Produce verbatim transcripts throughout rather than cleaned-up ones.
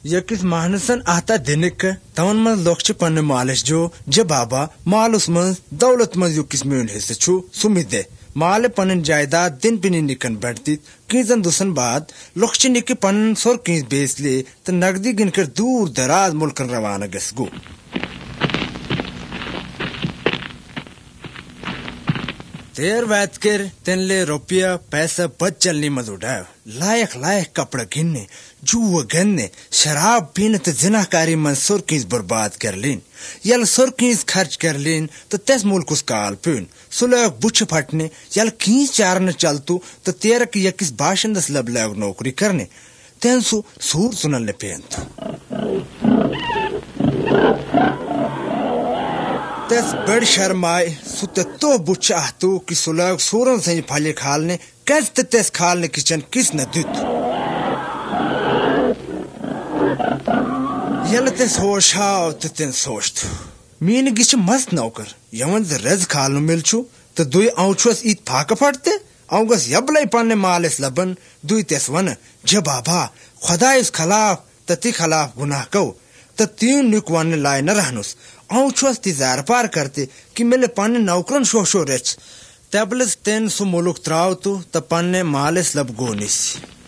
यकिस माहनसन आता दिनिक तवन मन लोक्ष पन्ने मालिश जो जे बाबा मालुस मन दौलत मन युकिस में हिस्से छु सुमिदे माले पन्न जायदाद दिन पिनी निकन बढ़ती कीजन दुसन बाद लोक्ष निके पन्न सोर कीज बेच ले तो नगदी गिनकर दूर दराज मुल्कन रवाना गसगो देर वैत कर तेनले रुपया पैसा बच चलनी मत उठाओ लायक लायक कपड़ा गिनने जुआ गन्ने शराब पीने तो जिनाकारी मन सुर्खीज बर्बाद कर लेन यल सुर्खीज खर्च कर लेन तो तेस मुल्क उस काल पीन सुलग बुछ फटने यल खींच चारने चलतू तो तेरा की यकिस बाशिंदस लब लग नौकरी करने तेन सु सूर सुनने पेन तेस बड़ शर्माए सुते तो बुच्छा तू कि सुलग सूरन से फले खालने कैस तेस खालने किचन किस न दुत यल तेस होशाव तेन सोचत मीन गिच मस्त नौकर यमन रज खालनु मिलचु तो दुई औछस ईत फाक फटते औगस यबले पन्ने मालिस लबन दुई तेस वन जे बाबा खुदा इस खिलाफ तति खिलाफ गुनाह को तो तीन निक वन लाए न रहनुस औछस तिजार पार करते कि मेले पन्ने नौकरन शो शो रेच तबलस तेन सु मुलुक त्राव तु त पन्ने मालिस लब गोनिस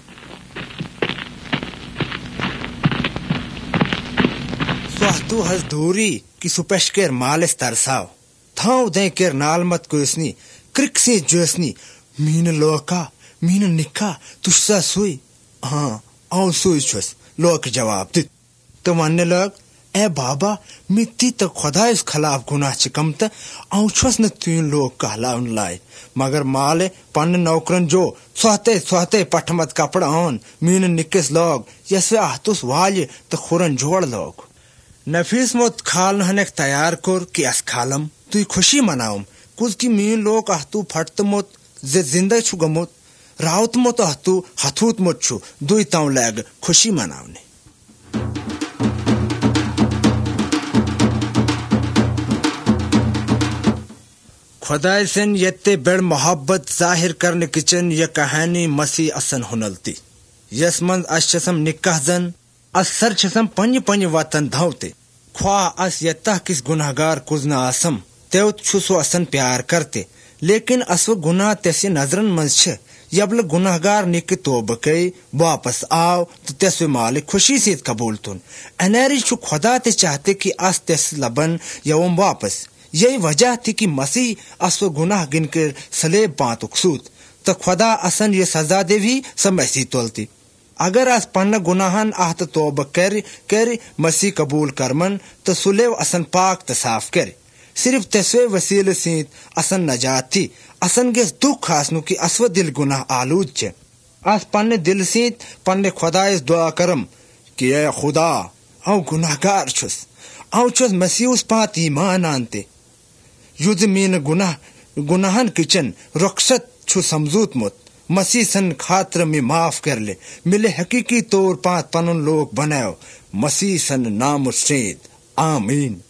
स्वातु हज दूरी कि सुपेशकेर मालिस तरसाव थाव दे केर नाल मत कोसनी क्रिक्सी जोसनी मीन लोका मीन निका तुसा सुई हां औ सुई छस लोक जवाब दित तो मानने लग ए बाबा मिट्टी तो खुदा इस खिलाफ गुनाह चिकम त औछस न तीन लोग कहलाउन लाए मगर माले पन्न नौकरन जो सोहते सोहते पठमत कपड़ा ऑन मीन निकस लोग यसे आहतुस वाले तो खुरन जोड़ लोग नफीस मत खाल हनेक तैयार कर कि अस खालम तु खुशी मनाऊम कुछ की मीन लोग आहतु फटत मत जे जिंदा छु गमत राउत मत आहतु हथूत मत छु दुई ताऊ लग खुशी मनावने खुदाई सेन यत्ते बड़ मोहब्बत जाहिर करने किचन यह कहानी मसी असन हुनलती यसमंद अशसम निकाह जन असर छसम पंज पंज वतन धावते ख्वा अस यत्ता किस गुनाहगार कुजना आसम तेवत छुसो असन प्यार करते लेकिन असव गुनाह तैसे नजरन मंज छ यबल गुनाहगार निक तोब कई वापस आओ तो तस्वे मालिक खुशी से कबूल तुन अनेरी छु खुदा ते चाहते कि अस तस लबन यवम वापस यही वजह थी कि मसीह असव गुनाह गिनकर सलेब पात उकसूत तो खुदा असन ये सजा दे भी समझी तोलती अगर अस पन्न गुनाहन आहत तोब कर कर मसीह कबूल करमन तो सुलेव असन पाक त साफ कर सिर्फ तस्वे वसीले सीत असन नजात थी असन गेस दुख आसनु कि असव दिल गुनाह आलूद छे अस पन्ने दिल सीत पन्ने खुदा इस दुआ करम कि ए खुदा औ गुनाहगार छुस औ छुस मसीह उस पात ईमान आनते युद्ध मीन गुनाह गुनाहन किचन रक्षत छु समझूत मत मसीह सन खातर में माफ कर ले मिले हकीकी तौर पात पनुन लोग बनाओ मसीह सन नाम सेद आमीन।